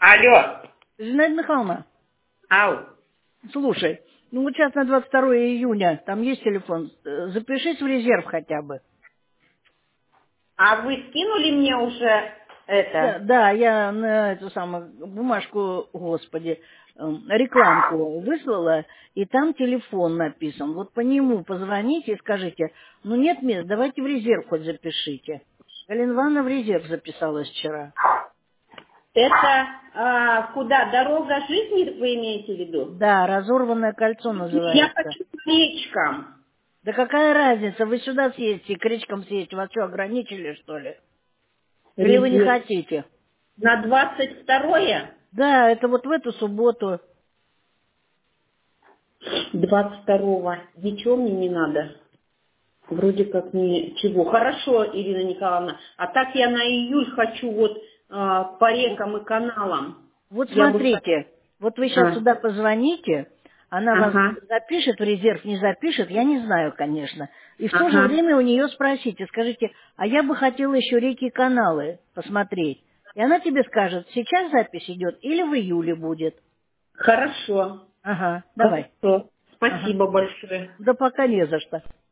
Алло. Зинаида Михайловна, Ау. слушай, ну вот сейчас на 22 июня, там есть телефон, запишись в резерв хотя бы. А вы скинули мне уже Да, это? да, я на эту самую бумажку, господи, рекламку выслала, и там телефон написан. Вот по нему позвоните и скажите, ну нет мест, давайте в резерв хоть запишите. Галина Ивановна в резерв записалась вчера. Это куда? Дорога жизни вы имеете в виду? Да, разорванное кольцо Я называется. хочу к речкам. Да какая разница, вы сюда съедете, к речкам съедете, вас что, ограничили, что ли? Или вы не Резерв. хотите? На 22-е? Да, это вот в эту субботу. 22-го. Ничего мне не надо. Вроде как ничего. Хорошо, Ирина Николаевна. А так я на июль хочу вот по рекам и каналам. Вот Я бы... смотрите, вот вы сейчас сюда позвоните, она вас Ага. запишет в резерв, не запишет, я не знаю, конечно. И в то же Ага. время у нее спросите, скажите, а я бы хотела еще реки и каналы посмотреть. И она тебе скажет, сейчас запись идет или в июле будет. Хорошо. Ага, давай. Хорошо. Ага. Спасибо большое. Да пока не за что.